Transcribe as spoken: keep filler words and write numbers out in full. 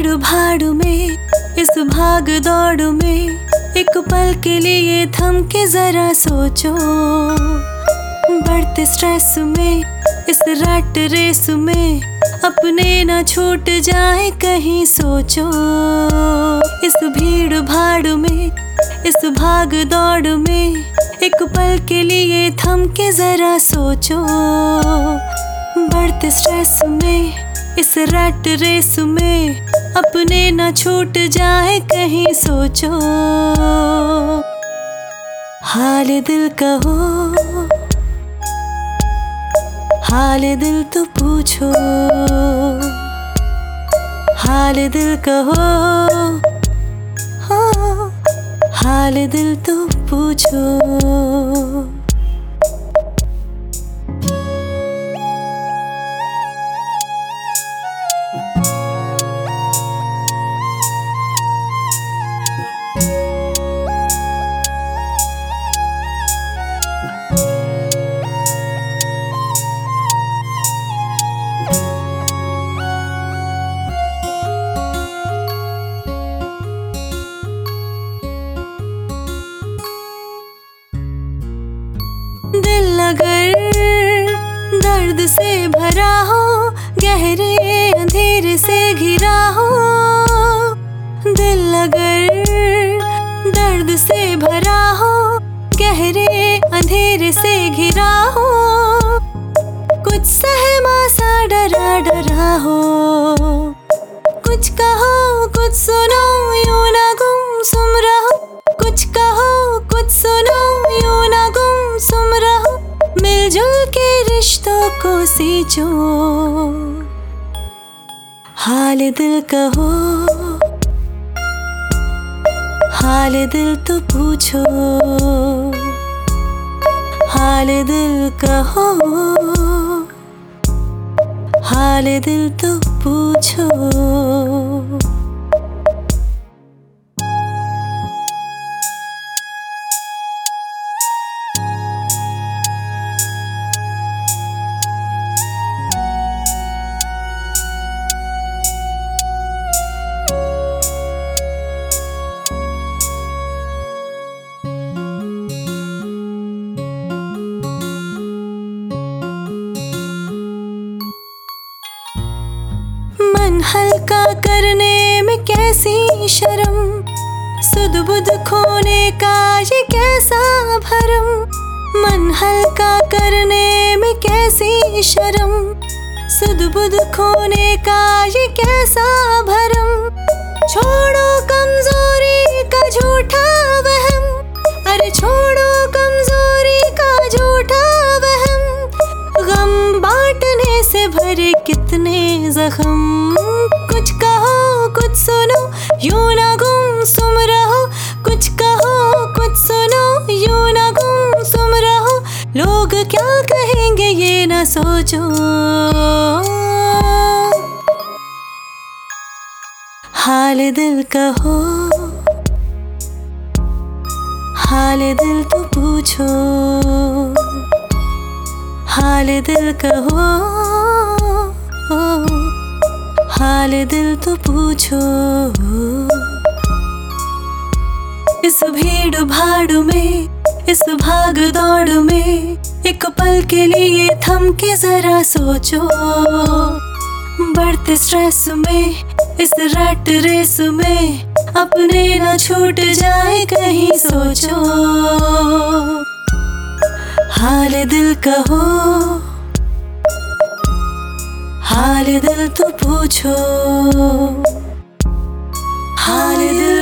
भीड़ भाड़ में, इस भाग दौड़ में, एक पल के लिए थम के जरा सोचो। बढ़ते स्ट्रेस में, इस रट रेस में, अपने ना छूट जाए कहीं सोचो। इस भीड़ भाड़ में, इस भाग दौड़ में, एक पल के लिए थम के जरा सोचो। बढ़ते स्ट्रेस में, इस रट रेस में, अपने ना छूट जाए कहीं सोचो। हाल दिल कहो, हाल दिल तो पूछो। हाल दिल कहो, हाँ, हाल दिल तो पूछो। दिल अगर दर्द से भरा हो, गहरे अंधेरे से घिरा हो। दिल अगर दर्द से भरा हो, गहरे अंधेरे से घिरा हो। कुछ सहमा सा डरा डरा हो, कुछ कहो कुछ सुनो, यूं ना गुमसुम रहो। कुछ कहो कुछ सुनो, यूं ना गुमसुम रहो। मिलजुल के रिश्तों को सींचो। हाल दिल कहो, हाल दिल तो पूछो। हाल दिल कहो, हाल दिल तो पूछो। मन हल्का करने में कैसी शर्म, सुध बुध खोने का ये कैसा भरम। मन हल्का करने में कैसी शर्म, सुध बुध खोने का ये कैसा भरम। छोड़ो कमजोरी का झूठा वहम, अरे छोड़ो कमजोरी का झूठा वहम। गम बांटने से भरे कितने जख्म। कुछ कहो कुछ सुनो, यूं ना गुमसुम रहो। कुछ कहो कुछ सुनो, यूं ना गुमसुम रहो। लोग क्या कहेंगे ये ना सोचो। हाल दिल कहो, हाल दिल तो पूछो। हाल दिल कहो, हाल दिल तो पूछो। इस भीड़ भाड़ में, इस भाग दौड़ में, एक पल के लिए थम के जरा सोचो। बढ़ते स्ट्रेस में, इस रट रेस में, अपने ना छूट जाए कहीं सोचो। हाल दिल कहो, हाल दिल तो पूछो। हाल दिल